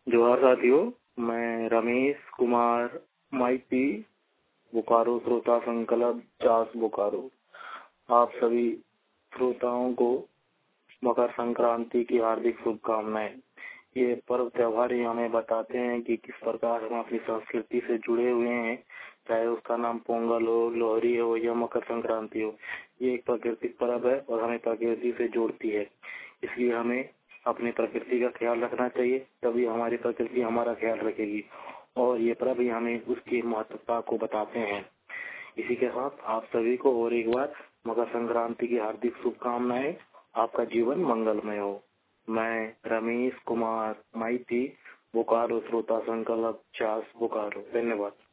जोहार साथियों, मैं रमेश कुमार माइती, बोकारो श्रोता संकल्प चास बोकारो। आप सभी श्रोताओं को मकर संक्रांति की हार्दिक शुभकामनाएं। ये पर्व त्योहार ही हमें बताते हैं कि किस प्रकार हम अपनी संस्कृति से जुड़े हुए हैं, चाहे उसका नाम पोंगल हो, लोहरी हो या मकर संक्रांति हो। ये एक प्राकृतिक पर्व है और हमें प्रकृति से जोड़ती है, इसलिए हमें अपनी प्रकृति का ख्याल रखना चाहिए, तभी हमारी प्रकृति हमारा ख्याल रखेगी। और ये पर्व ही हमें उसकी महत्वता को बताते हैं। इसी के साथ आप सभी को और एक बार मकर संक्रांति की हार्दिक शुभकामनाएं। आपका जीवन मंगलमय हो। मैं रमेश कुमार माइती, बोकारो श्रोता संकल्प चास बोकारो। धन्यवाद।